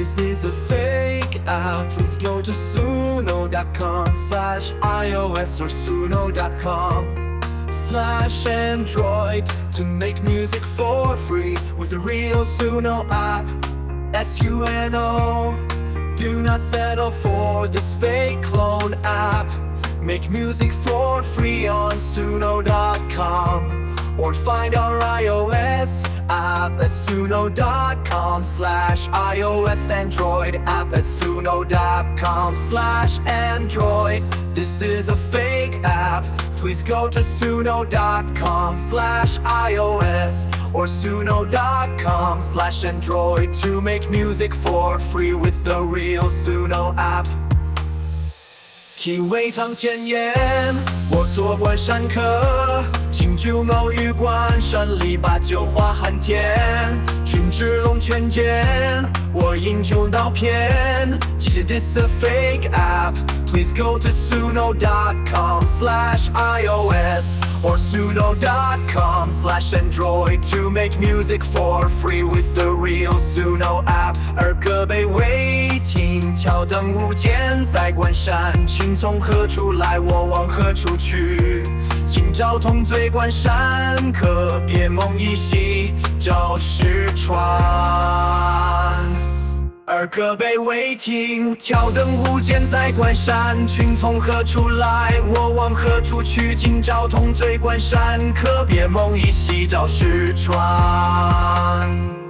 This is a fake app. Please go to suno.com/iOS or suno.com/Android to make music for free with the real Suno app. SUNO. Do not settle for this fake clone app. Make music for free on suno.com or find our iOS app at suno.com/iOS, Android app at suno.com/Android. This is a fake app. Please go to suno.com/iOS or suno.com/Android to make music for free with the real Suno app. 体味尝千言，我坐观山客。敬酒偶遇关山里，把酒话寒天。君至龙泉间，我饮酒道偏。其实 this a fake app. Please go to suno.com/iOS or suno.com/Android to make music for free with the real Suno app. 而歌杯未停，桥灯无间，在关山群从何处来，我往何处去？今朝同醉关山客，别梦依稀，照失传。而歌杯未停，桥灯无间，在关山群从何处来，我往何处去？今朝同醉关山客，别梦依稀，照失传。